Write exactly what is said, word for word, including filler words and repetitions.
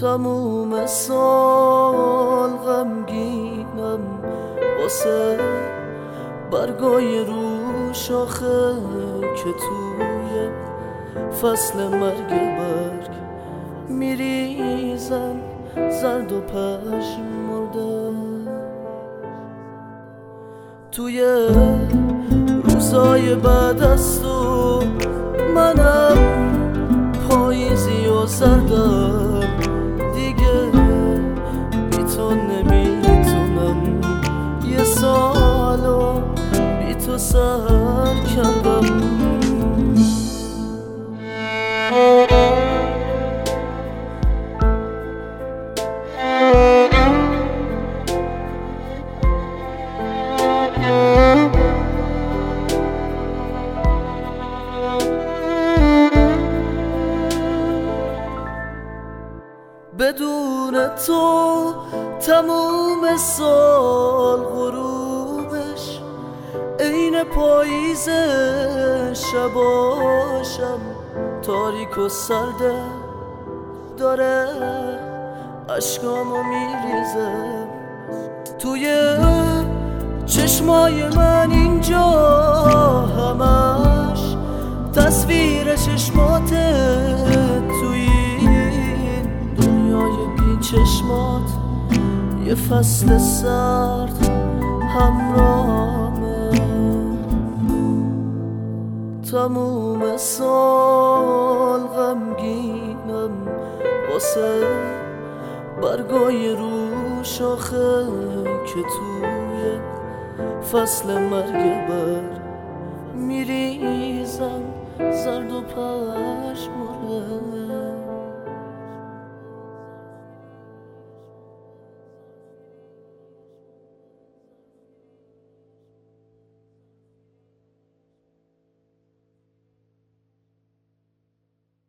تموم سال غمگینم واسه برگای رو شاخه که توی فصل مرگ برگ میریزن زرد و پژمرده. توی روزای بعد از تو منم پاییزی و زردم دیگه، بی تو نمیتونم یه سالو بی تو سر کردم. بدون تو تموم سال غروبش عین پاییز، شباشم تاریک و سرده داره اشکامو میریزه. توی چشمای من اینجا همش تصویر چشماته، توی دنیای بی چشمات یه فصل سرد همراهمه. تموم سال غمگینم واسه برگای رو شاخه که توی فصل مرگ بر میریزن زرد و پر